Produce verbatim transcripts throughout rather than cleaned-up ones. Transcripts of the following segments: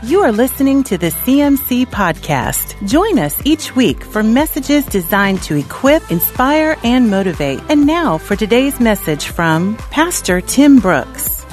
You are listening to the C M C Podcast. Join us each week for messages designed to equip, inspire, and motivate. And now for today's message from Pastor Tim Brooks.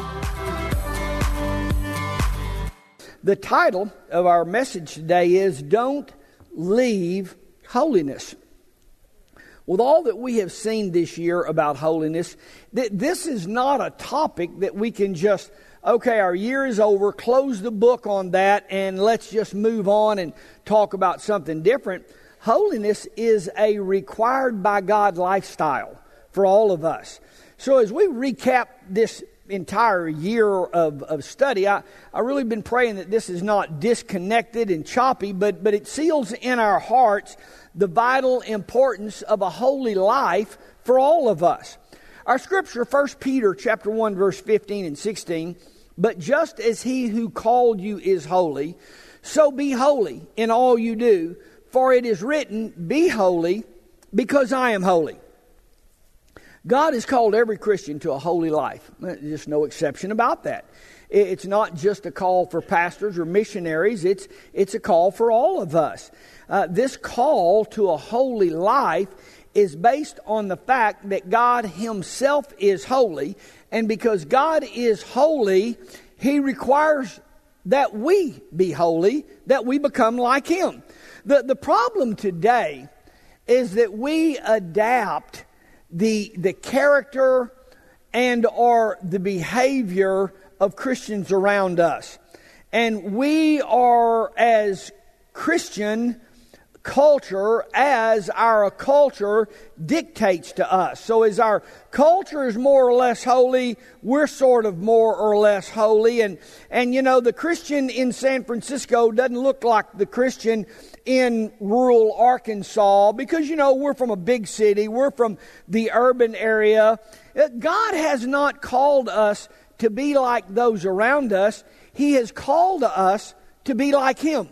The title of our message today is Don't Leave Holiness. With all that we have seen this year about holiness, th- this is not a topic that we can just, okay, our year is over, close the book on that, and let's just move on and talk about something different. Holiness is a required by God lifestyle for all of us. So as we recap this entire year of, of study, I, I really been praying that this is not disconnected and choppy, but, but it seals in our hearts the vital importance of a holy life for all of us. Our scripture, First Peter chapter one, verse fifteen and sixteen, but just as he who called you is holy, so be holy in all you do, for it is written, be holy, because I am holy. God has called every Christian to a holy life. There's no exception about that. It's not just a call for pastors or missionaries. It's, it's a call for all of us. Uh, this call to a holy life is based on the fact that God Himself is holy. And because God is holy, He requires that we be holy, that we become like Him. The, the problem today is that we adapt the, the character and or the behavior of Christians around us. And we are as Christian culture as our culture dictates to us. So as our culture is more or less holy, we're sort of more or less holy. And, and you know, the Christian in San Francisco doesn't look like the Christian in rural Arkansas because, you know, we're from a big city. We're from the urban area. God has not called us to be like those around us. He has called us to be like Him.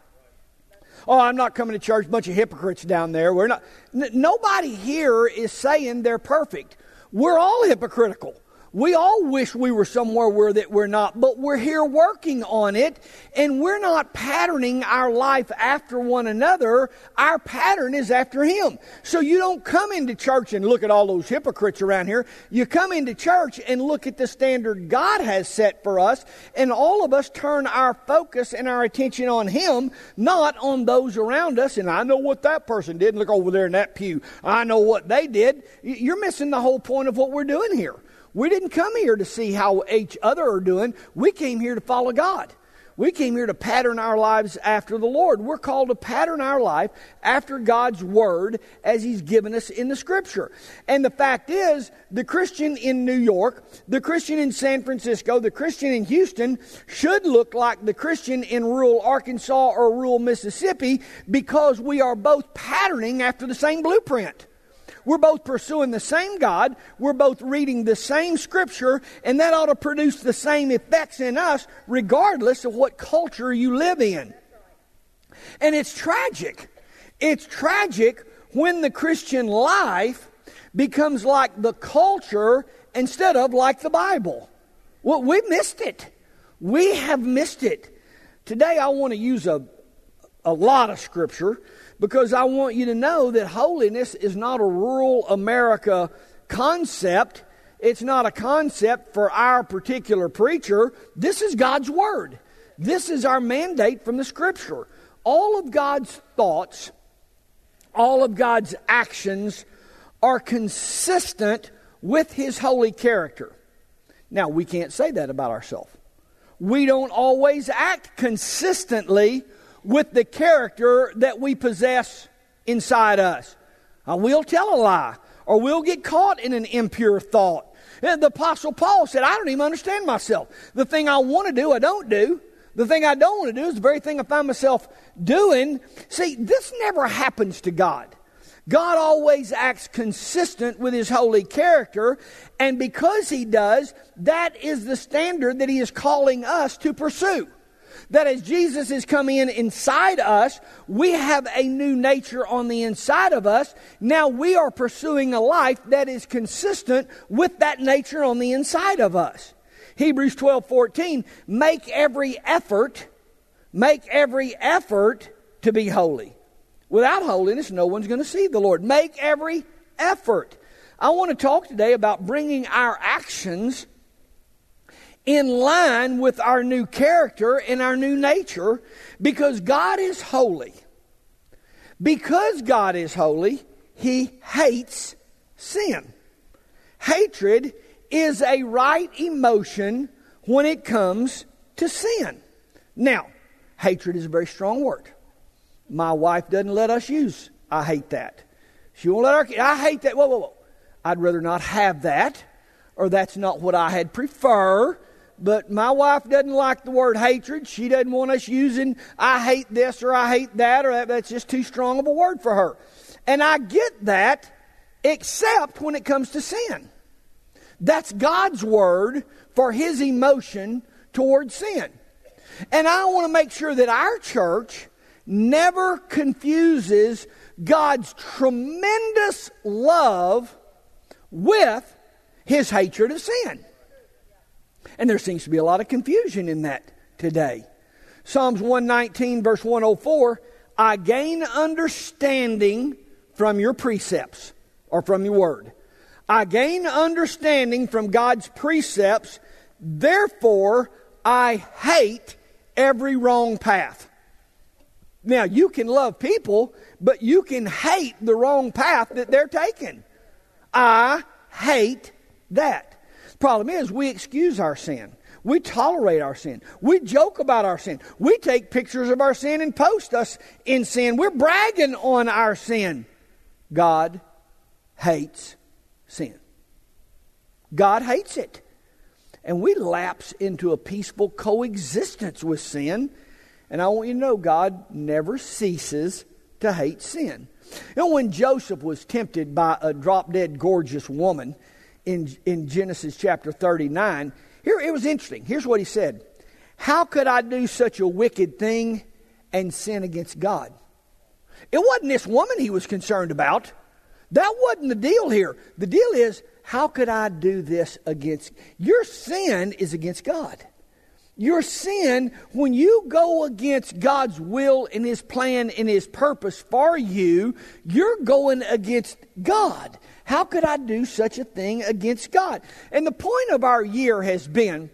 Oh, I'm not coming to church, a bunch of hypocrites down there. We're not. N- nobody here is saying they're perfect. We're all hypocritical. We all wish we were somewhere where that we're not, but we're here working on it, and we're not patterning our life after one another. Our pattern is after Him. So you don't come into church and look at all those hypocrites around here. You come into church and look at the standard God has set for us, and all of us turn our focus and our attention on Him, not on those around us. And I know what that person did. Look over there in that pew. I know what they did. You're missing the whole point of what we're doing here. We didn't come here to see how each other are doing. We came here to follow God. We came here to pattern our lives after the Lord. We're called to pattern our life after God's Word as He's given us in the Scripture. And the fact is, the Christian in New York, the Christian in San Francisco, the Christian in Houston should look like the Christian in rural Arkansas or rural Mississippi because we are both patterning after the same blueprint. We're both pursuing the same God. We're both reading the same Scripture, and that ought to produce the same effects in us regardless of what culture you live in. And it's tragic. It's tragic when the Christian life becomes like the culture instead of like the Bible. Well, we missed it. We have missed it. Today I want to use a, a lot of Scripture, because I want you to know that holiness is not a rural America concept. It's not a concept for our particular preacher. This is God's Word. This is our mandate from the Scripture. All of God's thoughts, all of God's actions are consistent with His holy character. Now, we can't say that about ourselves. We don't always act consistently with the character that we possess inside us. Uh, we'll tell a lie, or we'll get caught in an impure thought. And the Apostle Paul said, I don't even understand myself. The thing I want to do, I don't do. The thing I don't want to do is the very thing I find myself doing. See, this never happens to God. God always acts consistent with His holy character, and because He does, that is the standard that He is calling us to pursue. That as Jesus has come in inside us, we have a new nature on the inside of us. Now we are pursuing a life that is consistent with that nature on the inside of us. Hebrews twelve fourteen, make every effort Make every effort to be holy. Without holiness, no one's going to see the Lord. Make every effort. I want to talk today about bringing our actions in line with our new character and our new nature, because God is holy. Because God is holy, He hates sin. Hatred is a right emotion when it comes to sin. Now, hatred is a very strong word. My wife doesn't let us use I hate that. She won't let our kids. I hate that. Whoa, whoa, whoa. I'd rather not have that, or that's not what I had prefer. But my wife doesn't like the word hatred. She doesn't want us using I hate this or I hate that, or that, that's just too strong of a word for her. And I get that, except when it comes to sin. That's God's word for His emotion towards sin. And I want to make sure that our church never confuses God's tremendous love with His hatred of sin. And there seems to be a lot of confusion in that today. Psalms one nineteen verse one oh four, I gain understanding from your precepts, or from your word. I gain understanding from God's precepts, therefore I hate every wrong path. Now, you can love people, but you can hate the wrong path that they're taking. I hate that. The problem is, we excuse our sin. We tolerate our sin. We joke about our sin. We take pictures of our sin and post us in sin. We're bragging on our sin. God hates sin. God hates it. And we lapse into a peaceful coexistence with sin. And I want you to know, God never ceases to hate sin. You know, when Joseph was tempted by a drop-dead gorgeous woman in, in Genesis chapter thirty-nine, here it was interesting. Here's what he said. How could I do such a wicked thing and sin against God? It wasn't this woman he was concerned about. That wasn't the deal here. The deal is, how could I do this against... Your sin is against God. Your sin, when you go against God's will and His plan and His purpose for you, you're going against God. How could I do such a thing against God? And the point of our year has been,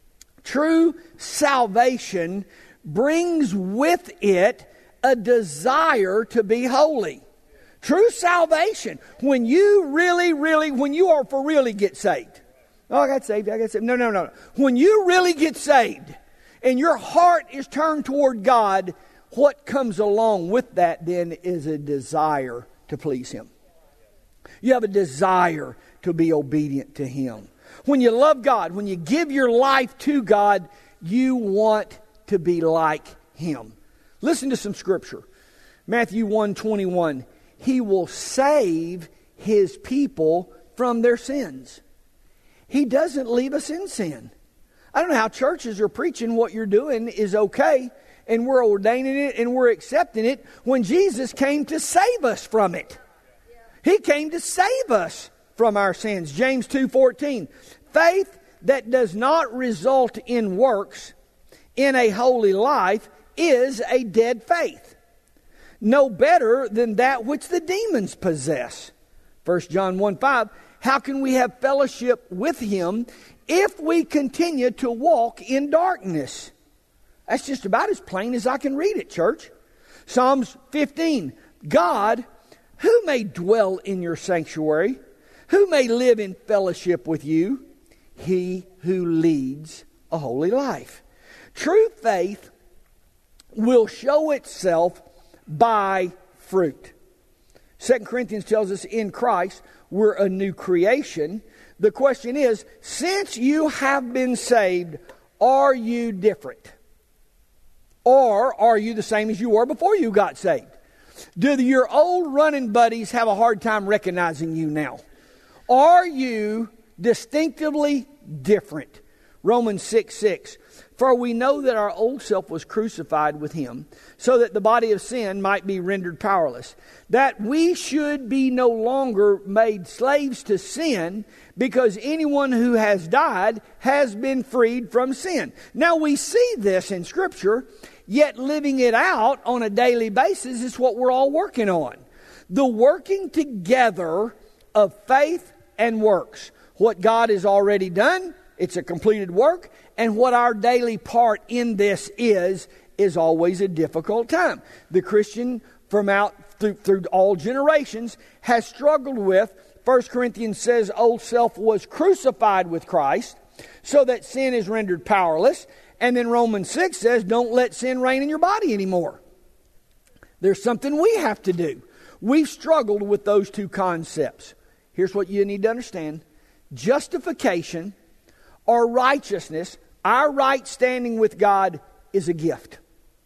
true salvation brings with it a desire to be holy. True salvation, when you really, really, when you are for really get saved. Oh, I got saved, I got saved. No, no, no. When you really get saved and your heart is turned toward God, what comes along with that then is a desire to please Him. You have a desire to be obedient to Him. When you love God, when you give your life to God, you want to be like Him. Listen to some scripture. Matthew one twenty-one. He will save His people from their sins. He doesn't leave us in sin. I don't know how churches are preaching what you're doing is okay, and we're ordaining it and we're accepting it, when Jesus came to save us from it. He came to save us from our sins. James two fourteen. Faith that does not result in works in a holy life is a dead faith. No better than that which the demons possess. First John one five. How can we have fellowship with Him if we continue to walk in darkness? That's just about as plain as I can read it, church. Psalms fifteen. God, who may dwell in your sanctuary? Who may live in fellowship with you? He who leads a holy life. True faith will show itself by fruit. Second Corinthians tells us in Christ we're a new creation. The question is, since you have been saved, are you different? Or are you the same as you were before you got saved? Do the, your old running buddies have a hard time recognizing you now? Are you distinctively different? Romans six six. For we know that our old self was crucified with him, so that the body of sin might be rendered powerless, that we should be no longer made slaves to sin, because anyone who has died has been freed from sin. Now we see this in Scripture, yet living it out on a daily basis is what we're all working on. The working together of faith and works. What God has already done, it's a completed work, and what our daily part in this is, is always a difficult time. The Christian from out through, through all generations has struggled with. First Corinthians says old self was crucified with Christ so that sin is rendered powerless. And then Romans six says don't let sin reign in your body anymore. There's something we have to do. We've struggled with those two concepts. Here's what you need to understand. Justification or righteousness, our right standing with God, is a gift.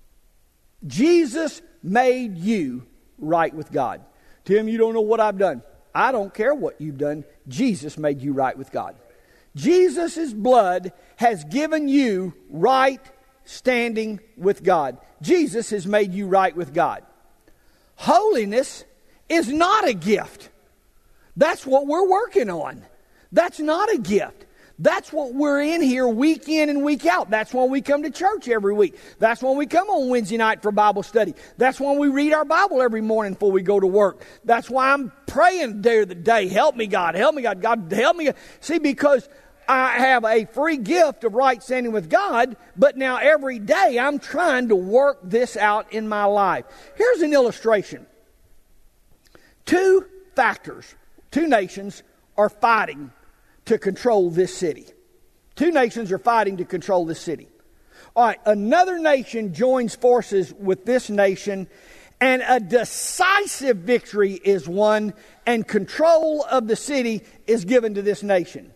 Jesus made you right with God. Tim, you don't know what I've done. I don't care what you've done. Jesus made you right with God. Jesus' blood has given you right standing with God. Jesus has made you right with God. Holiness is not a gift. That's what we're working on. That's not a gift. That's what we're in here week in and week out. That's when we come to church every week. That's when we come on Wednesday night for Bible study. That's when we read our Bible every morning before we go to work. That's why I'm praying day to day. Help me, God. Help me, God. God, help me. See, because I have a free gift of right standing with God, but now every day I'm trying to work this out in my life. Here's an illustration. Two factors, two nations are fighting to control this city. Two nations are fighting to control this city. All right, another nation joins forces with this nation, and a decisive victory is won, and control of the city is given to this nation.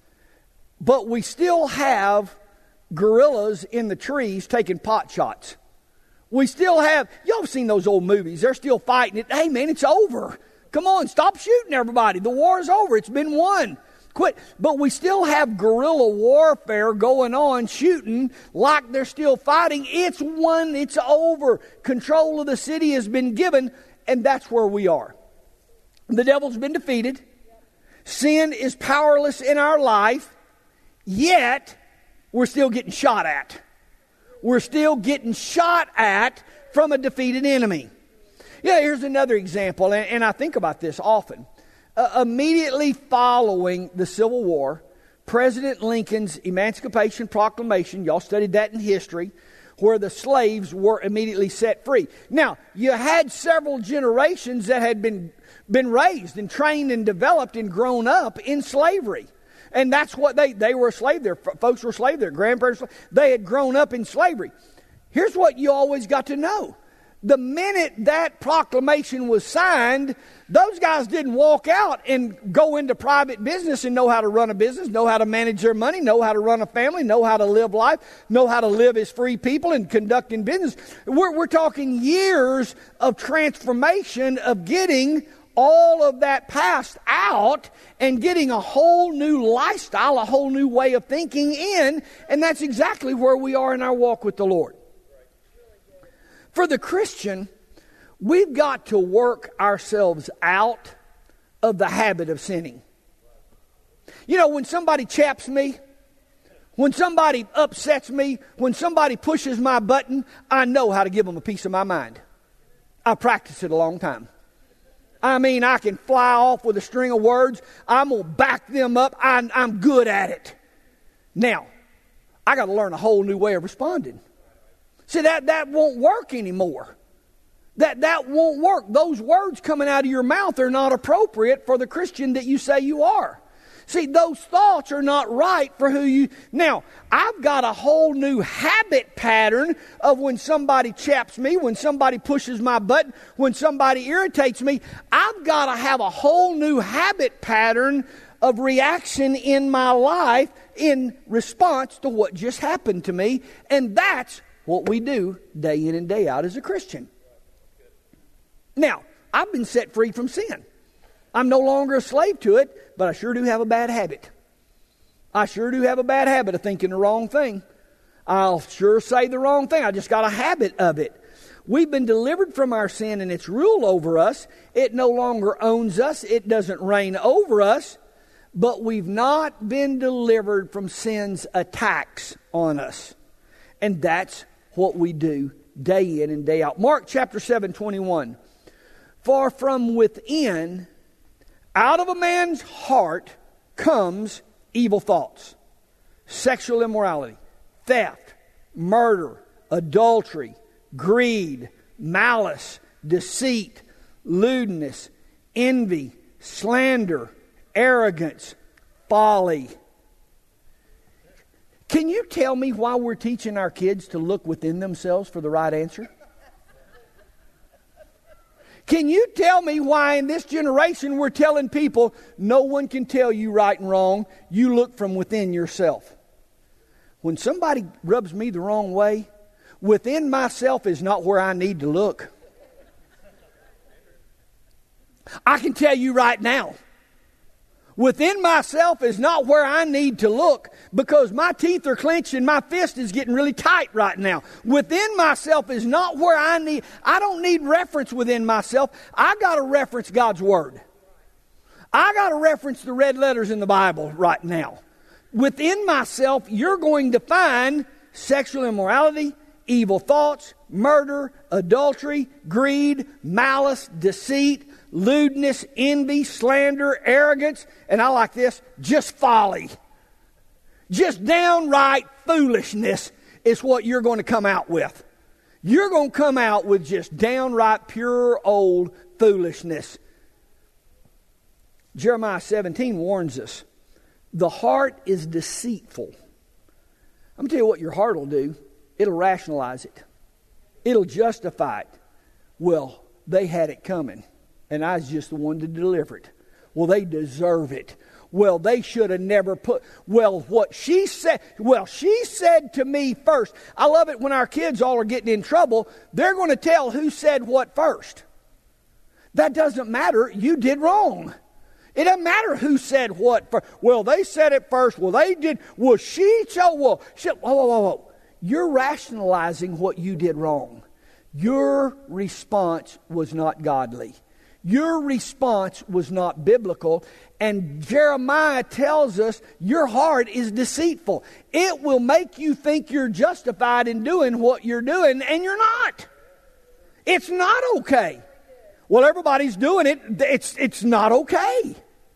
But we still have guerrillas in the trees taking pot shots. We still have, y'all have seen those old movies. They're still fighting it. Hey, man, it's over. Come on, stop shooting everybody. The war is over. It's been won. Quit. But we still have guerrilla warfare going on, shooting like they're still fighting. It's won. It's over. Control of the city has been given, and that's where we are. The devil's been defeated. Sin is powerless in our life, yet we're still getting shot at. We're still getting shot at from a defeated enemy. Yeah, here's another example, and, and I think about this often. Uh, immediately following the Civil War, President Lincoln's Emancipation Proclamation, y'all studied that in history, where the slaves were immediately set free. Now, you had several generations that had been, been raised and trained and developed and grown up in slavery. And that's what they, they were a slave there. Folks were slave there. Grandparents, they had grown up in slavery. Here's what you always got to know. The minute that proclamation was signed, those guys didn't walk out and go into private business and know how to run a business, know how to manage their money, know how to run a family, know how to live life, know how to live as free people and conducting business. We're, we're talking years of transformation, of getting all of that past out and getting a whole new lifestyle, a whole new way of thinking in, and that's exactly where we are in our walk with the Lord. For the Christian, we've got to work ourselves out of the habit of sinning. You know, when somebody chaps me, when somebody upsets me, when somebody pushes my button, I know how to give them a piece of my mind. I practiced it a long time. I mean, I can fly off with a string of words. I'm going to back them up. I'm, I'm good at it. Now, I got to learn a whole new way of responding. See, that, that won't work anymore. That, that won't work. Those words coming out of your mouth are not appropriate for the Christian that you say you are. See, those thoughts are not right for who you... Now, I've got a whole new habit pattern of when somebody chaps me, when somebody pushes my button, when somebody irritates me. I've got to have a whole new habit pattern of reaction in my life in response to what just happened to me. And that's what we do day in and day out as a Christian. Now, I've been set free from sin. I'm no longer a slave to it, but I sure do have a bad habit. I sure do have a bad habit of thinking the wrong thing. I'll sure say the wrong thing. I just got a habit of it. We've been delivered from our sin and its rule over us. It no longer owns us. It doesn't reign over us. But we've not been delivered from sin's attacks on us. And that's what we do day in and day out. Mark chapter seven, twenty-one. For from within, out of a man's heart, comes evil thoughts, sexual immorality, theft, murder, adultery, greed, malice, deceit, lewdness, envy, slander, arrogance, folly. Can you tell me why we're teaching our kids to look within themselves for the right answer? Can you tell me why in this generation we're telling people no one can tell you right and wrong, you look from within yourself? When somebody rubs me the wrong way, within myself is not where I need to look. I can tell you right now, within myself is not where I need to look because my teeth are clenched and my fist is getting really tight right now. Within myself is not where I need. I don't need reference within myself. I got to reference God's Word. I got to reference the red letters in the Bible right now. Within myself, you're going to find sexual immorality, evil thoughts, murder, adultery, greed, malice, deceit, lewdness, envy, slander, arrogance, and I like this, just folly. Just downright foolishness is what you're going to come out with. You're going to come out with just downright pure old foolishness. Jeremiah seventeen warns us, the heart is deceitful. I'm going to tell you what your heart will do. It'll rationalize it. It'll justify it. Well, they had it coming, and I was just the one to deliver it. Well, they deserve it. Well, they should have never put... Well, what she said... Well, she said to me first. I love it when our kids all are getting in trouble. They're going to tell who said what first. That doesn't matter. You did wrong. It doesn't matter who said what first. Well, they said it first. Well, they did... Well, she... So, well, she, whoa, whoa, whoa, whoa. You're rationalizing what you did wrong. Your response was not godly. Your response was not biblical. And Jeremiah tells us your heart is deceitful. It will make you think you're justified in doing what you're doing, and you're not. It's not okay. Well, everybody's doing it. It's, it's not okay.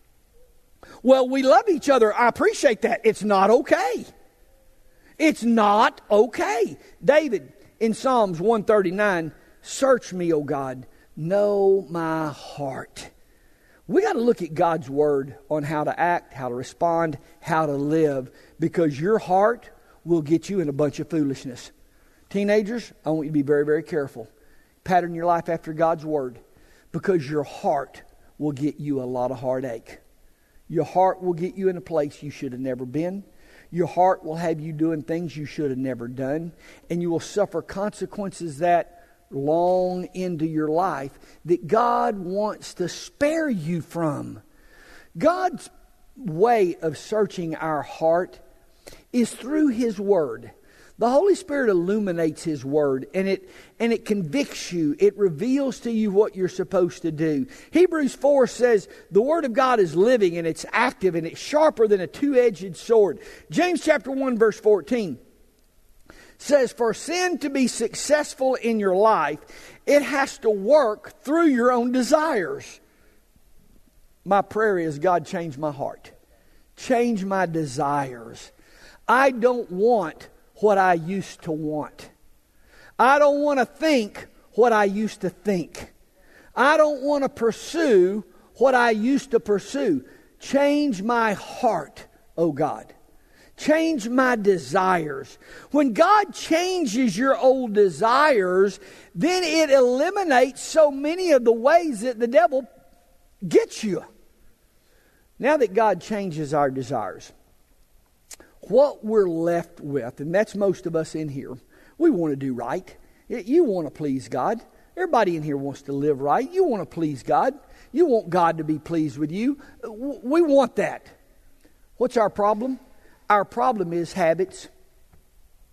Well, we love each other. I appreciate that. It's not okay. It's not okay. David, in Psalms one thirty-nine, search me, O God, know my heart. We got to look at God's Word on how to act, how to respond, how to live, because your heart will get you in a bunch of foolishness. Teenagers, I want you to be very, very careful. Pattern your life after God's Word, because your heart will get you a lot of heartache. Your heart will get you in a place you should have never been. Your heart will have you doing things you should have never done. And you will suffer consequences that long into your life that God wants to spare you from. God's way of searching our heart is through His Word. The Holy Spirit illuminates His Word, and it and it convicts you. It reveals to you what you're supposed to do. Hebrews four says the Word of God is living, and it's active, and it's sharper than a two-edged sword. James chapter one verse fourteen says, for sin to be successful in your life, it has to work through your own desires. My prayer is, God, change my heart. Change my desires. I don't want what I used to want. I don't want to think what I used to think. I don't want to pursue what I used to pursue. Change my heart, oh God. Change my desires. When God changes your old desires, then it eliminates so many of the ways that the devil gets you. Now that God changes our desires, what we're left with, and that's most of us in here, we want to do right. You want to please God. Everybody in here wants to live right. You want to please God. You want God to be pleased with you. We want that. What's our problem? Our problem is habits.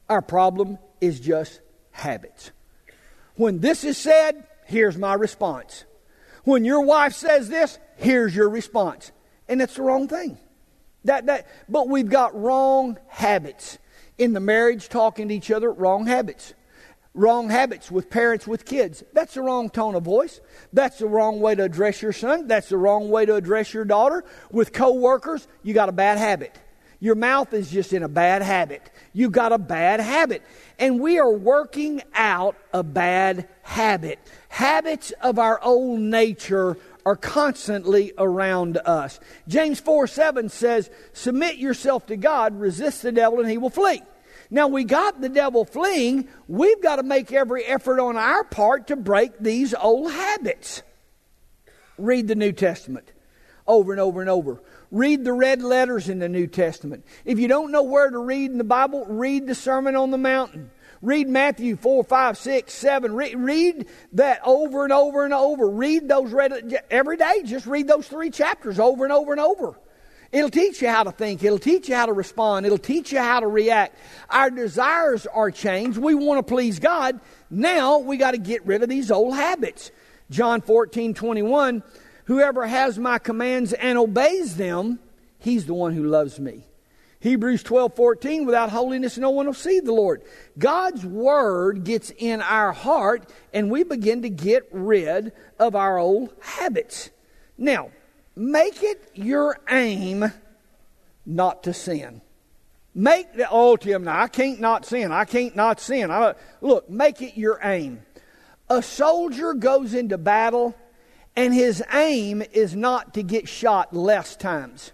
Our problem is just habits. When this is said, here's my response. When your wife says this, here's your response. And it's the wrong thing. That that, but we've got wrong habits. In the marriage, talking to each other, wrong habits. Wrong habits with parents, with kids. That's the wrong tone of voice. That's the wrong way to address your son. That's the wrong way to address your daughter. With co-workers, you got a bad habit. Your mouth is just in a bad habit. You've got a bad habit. And we are working out a bad habit. Habits of our old nature are constantly around us. James four seven says, submit yourself to God, resist the devil, and he will flee. Now, we got the devil fleeing. We've got to make every effort on our part to break these old habits. Read the New Testament over and over and over. Read the red letters in the New Testament. If you don't know where to read in the Bible, read the Sermon on the Mountain. Read Matthew four, five, six, seven. Read, read that over and over and over. Read those red, every day. Just read those three chapters over and over and over. It'll teach you how to think. It'll teach you how to respond. It'll teach you how to react. Our desires are changed. We want to please God. Now we got to get rid of these old habits. John fourteen, twenty-one, whoever has my commands and obeys them, he's the one who loves me. Hebrews twelve, fourteen, without holiness no one will see the Lord. God's Word gets in our heart and we begin to get rid of our old habits. Now, make it your aim not to sin. Make the, oh Tim, now I can't not sin. I can't not sin. I, look, make it your aim. A soldier goes into battle and his aim is not to get shot less times.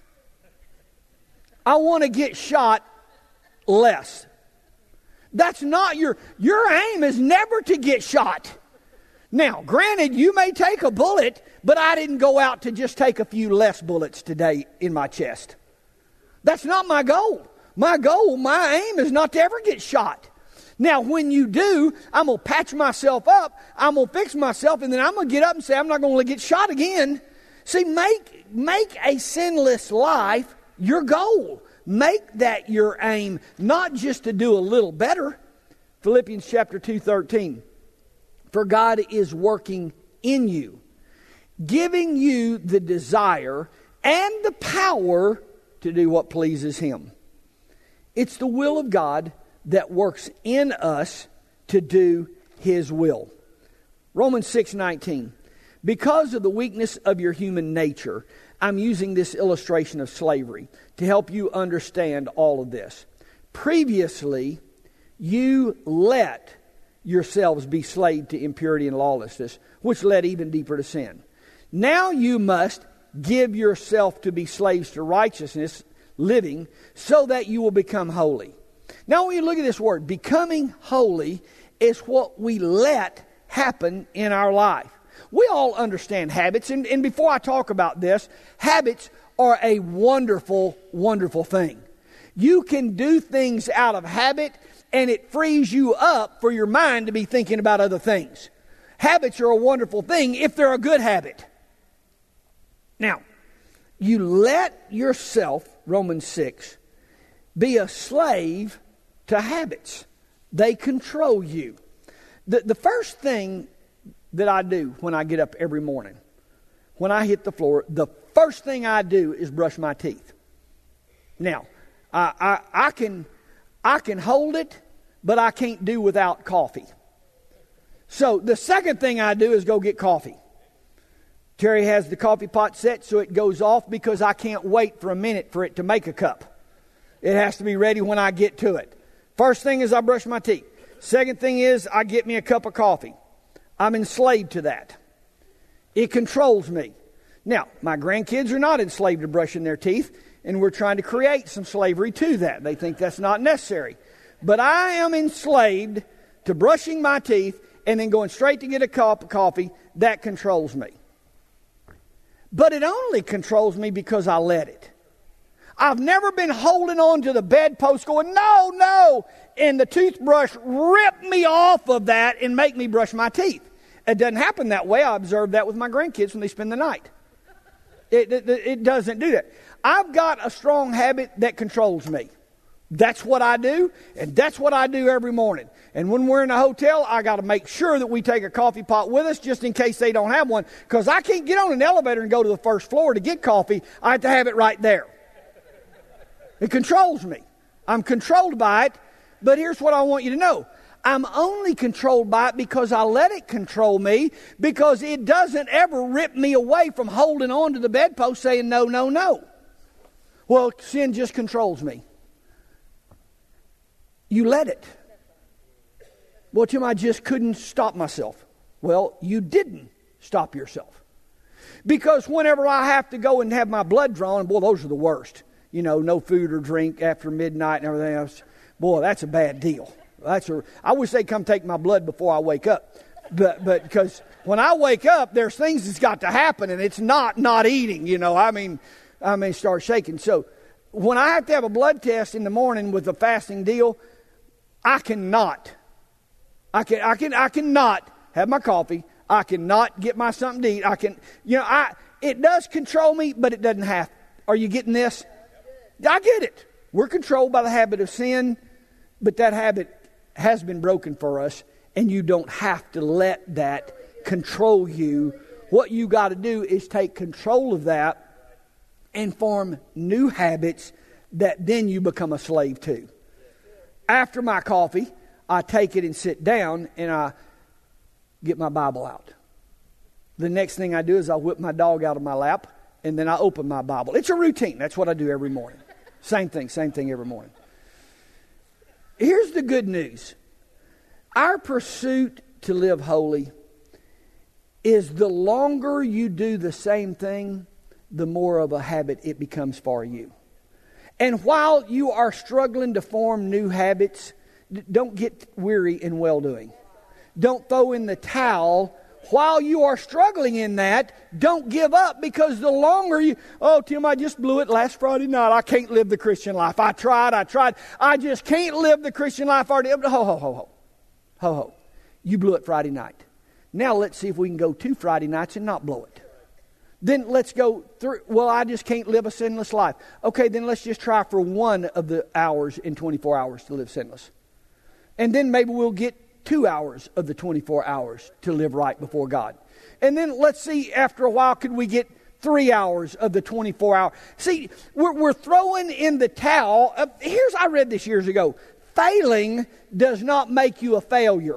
I want to get shot less. That's not your, your aim is never to get shot. Now, granted, you may take a bullet, but I didn't go out to just take a few less bullets today in my chest. That's not my goal. My goal, my aim is not to ever get shot. Now, when you do, I'm going to patch myself up, I'm going to fix myself, and then I'm going to get up and say, I'm not going to get shot again. See, make, make a sinless life your goal. Make that your aim, not just to do a little better. Philippians chapter two, thirteen. For God is working in you, giving you the desire and the power to do what pleases Him. It's the will of God that works in us to do His will. Romans six nineteen. Because of the weakness of your human nature, I'm using this illustration of slavery to help you understand all of this. Previously, you let yourselves be slaves to impurity and lawlessness, which led even deeper to sin. Now you must give yourself to be slaves to righteousness, living, so that you will become holy. Now when you look at this word, becoming holy is what we let happen in our life. We all understand habits, and, and before I talk about this, habits are a wonderful, wonderful thing. You can do things out of habit, and it frees you up for your mind to be thinking about other things. Habits are a wonderful thing if they're a good habit. Now, you let yourself, Romans six, be a slave to habits. They control you. The, the first thing that I do when I get up every morning, when I hit the floor, the first thing I do is brush my teeth. Now, I, I, I can I can hold it, but I can't do without coffee. So the second thing I do is go get coffee. Terry has the coffee pot set so it goes off because I can't wait for a minute for it to make a cup. It has to be ready when I get to it. First thing is I brush my teeth. Second thing is I get me a cup of coffee. I'm enslaved to that. It controls me. Now, my grandkids are not enslaved to brushing their teeth, and we're trying to create some slavery to that. They think that's not necessary. But I am enslaved to brushing my teeth and then going straight to get a cup of coffee. That controls me. But it only controls me because I let it. I've never been holding on to the bedpost going, no, no, and the toothbrush rip me off of that and make me brush my teeth. It doesn't happen that way. I observe that with my grandkids when they spend the night. It, it, it doesn't do that. I've got a strong habit that controls me. That's what I do, and that's what I do every morning. And when we're in a hotel, I got to make sure that we take a coffee pot with us just in case they don't have one, because I can't get on an elevator and go to the first floor to get coffee. I have to have it right there. It controls me. I'm controlled by it, but here's what I want you to know. I'm only controlled by it because I let it control me, because it doesn't ever rip me away from holding on to the bedpost saying no, no, no. Well, sin just controls me. You let it. Well, Tim, I just couldn't stop myself. Well, you didn't stop yourself. Because whenever I have to go and have my blood drawn, and boy, those are the worst. You know, no food or drink after midnight and everything else. Boy, that's a bad deal. That's a, I wish they'd come take my blood before I wake up. But but because when I wake up, there's things that's got to happen, and it's not not eating, you know. I mean, I may start shaking. So when I have to have a blood test in the morning with a fasting deal, I cannot. I can I can I cannot have my coffee. I cannot get my something to eat. I can, you know, I it does control me, but it doesn't have. Are you getting this? I get it. We're controlled by the habit of sin, but that habit has been broken for us, and you don't have to let that control you. What you got to do is take control of that and form new habits that then you become a slave to. After my coffee, I take it and sit down, and I get my Bible out. The next thing I do is I whip my dog out of my lap, and then I open my Bible. It's a routine. That's what I do every morning. Same thing, same thing every morning. Here's the good news. Our pursuit to live holy is the longer you do the same thing, the more of a habit it becomes for you. And while you are struggling to form new habits, don't get weary in well-doing. Don't throw in the towel. While you are struggling in that, don't give up, because the longer you, oh, Tim, I just blew it last Friday night. I can't live the Christian life. I tried, I tried. I just can't live the Christian life. Ho, ho, ho, ho, ho. Ho, ho. You blew it Friday night. Now let's see if we can go two Friday nights and not blow it. Then let's go through, well, I just can't live a sinless life. Okay, then let's just try for one of the hours in twenty-four hours to live sinless. And then maybe we'll get two hours of the twenty-four hours to live right before God. And then let's see, after a while, could we get three hours of the twenty-four hours? See, we're, we're throwing in the towel. Uh, here's, I read this years ago. Failing does not make you a failure.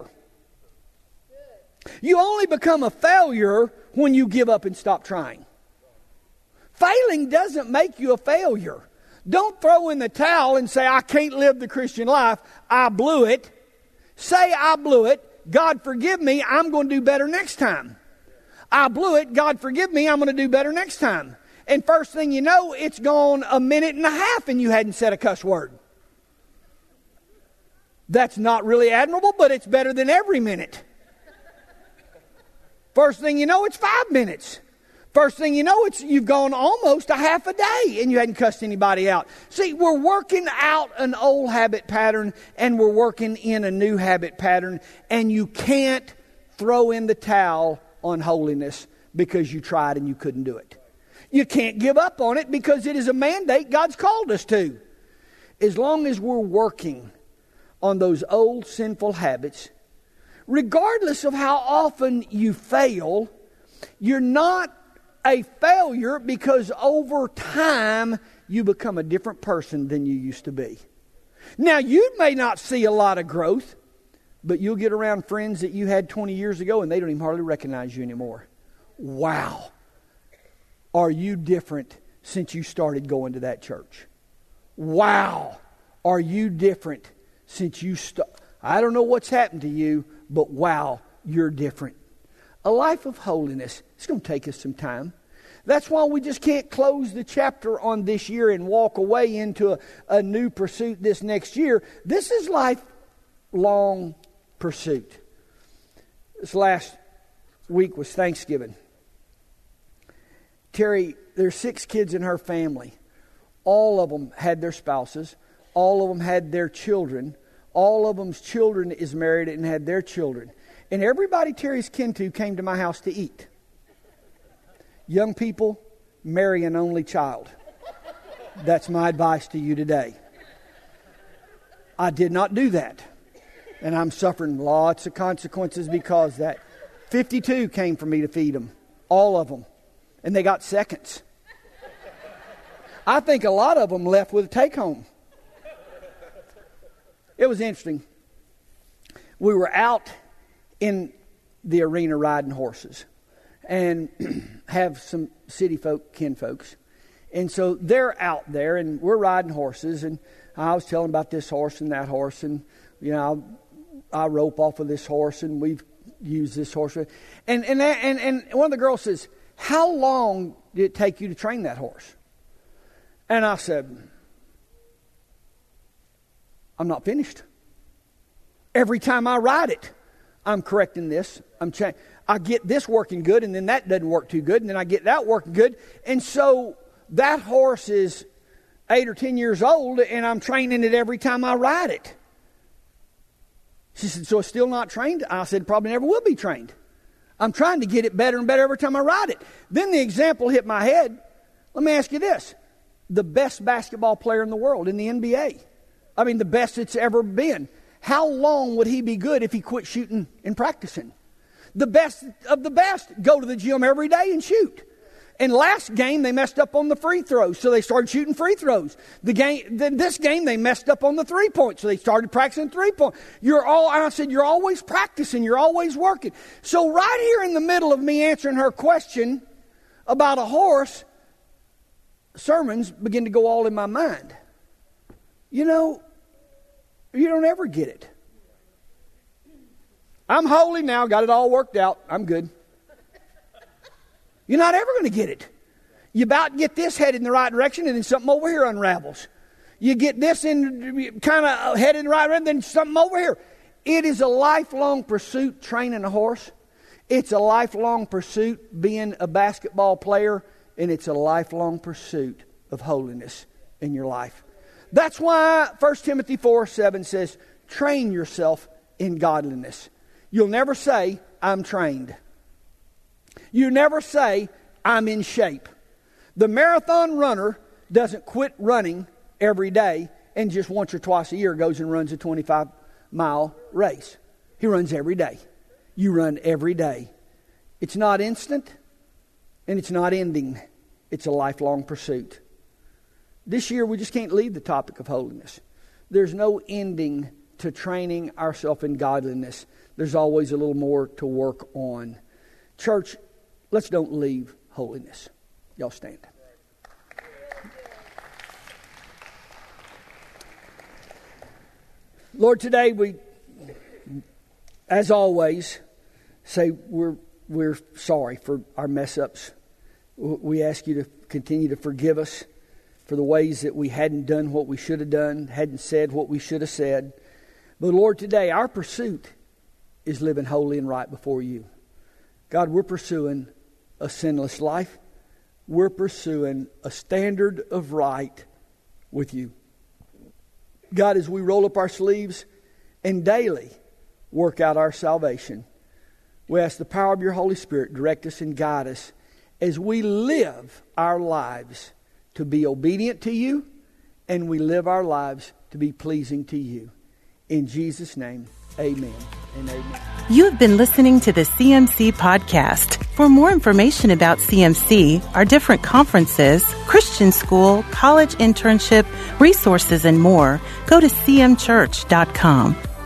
You only become a failure when you give up and stop trying. Failing doesn't make you a failure. Don't throw in the towel and say, I can't live the Christian life. I blew it. Say, I blew it. God forgive me. I'm going to do better next time. I blew it. God forgive me. I'm going to do better next time. And first thing you know, it's gone a minute and a half and you hadn't said a cuss word. That's not really admirable, but it's better than every minute. First thing you know, it's five minutes. First thing you know, it's you've gone almost a half a day and you hadn't cussed anybody out. See, we're working out an old habit pattern and we're working in a new habit pattern, and you can't throw in the towel on holiness because you tried and you couldn't do it. You can't give up on it because it is a mandate God's called us to. As long as we're working on those old sinful habits, regardless of how often you fail, you're not a failure, because over time you become a different person than you used to be. Now, you may not see a lot of growth, but you'll get around friends that you had twenty years ago and they don't even hardly recognize you anymore. Wow. Are you different since you started going to that church? Wow. Are you different since you st- I don't know what's happened to you, but wow, you're different. A life of holiness, it's going to take us some time. That's why we just can't close the chapter on this year and walk away into a, a new pursuit this next year. This is lifelong pursuit. This last week was Thanksgiving. Terry, there's six kids in her family. All of them had their spouses. All of them had their children. All of them's children is married and had their children. And everybody Terry's kin to came to my house to eat. Young people, marry an only child. That's my advice to you today. I did not do that. And I'm suffering lots of consequences because that. fifty-two came for me to feed them. All of them. And they got seconds. I think a lot of them left with a take-home. It was interesting. We were out in the arena riding horses and have some city folk, kin folks. And so they're out there and we're riding horses, and I was telling about this horse and that horse, and you know, I, I rope off of this horse and we've used this horse. And and, and and one of the girls says, "How long did it take you to train that horse?" And I said, "I'm not finished. Every time I ride it, I'm correcting this. I'm cha- I get this working good, and then that doesn't work too good, and then I get that working good. And so that horse is eight or ten years old, and I'm training it every time I ride it." She said, "So it's still not trained?" I said, "Probably never will be trained. I'm trying to get it better and better every time I ride it." Then the example hit my head. Let me ask you this. The best basketball player in the world in the N B A. I mean, the best it's ever been. How long would he be good if he quit shooting and practicing? The best of the best go to the gym every day and shoot. And last game, they messed up on the free throws, so they started shooting free throws. The game, then this game, they messed up on the three points, so they started practicing three point. You're all, and I said, you're always practicing, you're always working. So right here in the middle of me answering her question about a horse, sermons begin to go all in my mind. You know, you don't ever get it. I'm holy now, got it all worked out, I'm good. You're not ever going to get it. You about get this headed in the right direction, and then something over here unravels. You get this in kind of headed in the right direction, then something over here. It is a lifelong pursuit training a horse. It's a lifelong pursuit being a basketball player, and it's a lifelong pursuit of holiness in your life. That's why First Timothy four seven says, train yourself in godliness. You'll never say, I'm trained. You never say, I'm in shape. The marathon runner doesn't quit running every day and just once or twice a year goes and runs a twenty-five mile race. He runs every day. You run every day. It's not instant and it's not ending. It's a lifelong pursuit. This year we just can't leave the topic of holiness. There's no ending to training ourselves in godliness. There's always a little more to work on. Church, let's don't leave holiness. Y'all stand. Lord, today we, as always, say we're we're sorry for our mess ups. We ask you to continue to forgive us for the ways that we hadn't done what we should have done, hadn't said what we should have said. But Lord, today our pursuit is living holy and right before you. God, we're pursuing a sinless life. We're pursuing a standard of right with you. God, as we roll up our sleeves and daily work out our salvation, we ask the power of your Holy Spirit direct us and guide us as we live our lives to be obedient to you, and we live our lives to be pleasing to you. In Jesus' name, amen and amen. You have been listening to the C M C podcast. For more information about C M C, our different conferences, Christian school, college internship, resources, and more, go to c m church dot com.